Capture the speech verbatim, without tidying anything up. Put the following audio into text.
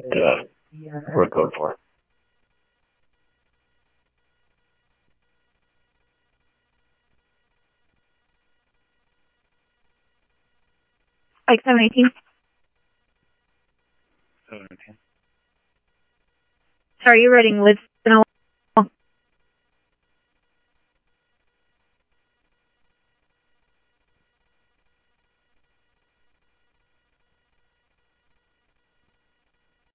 Uh, we're code for. Like seven eighteen. seven eighteen. Sorry, you're writing live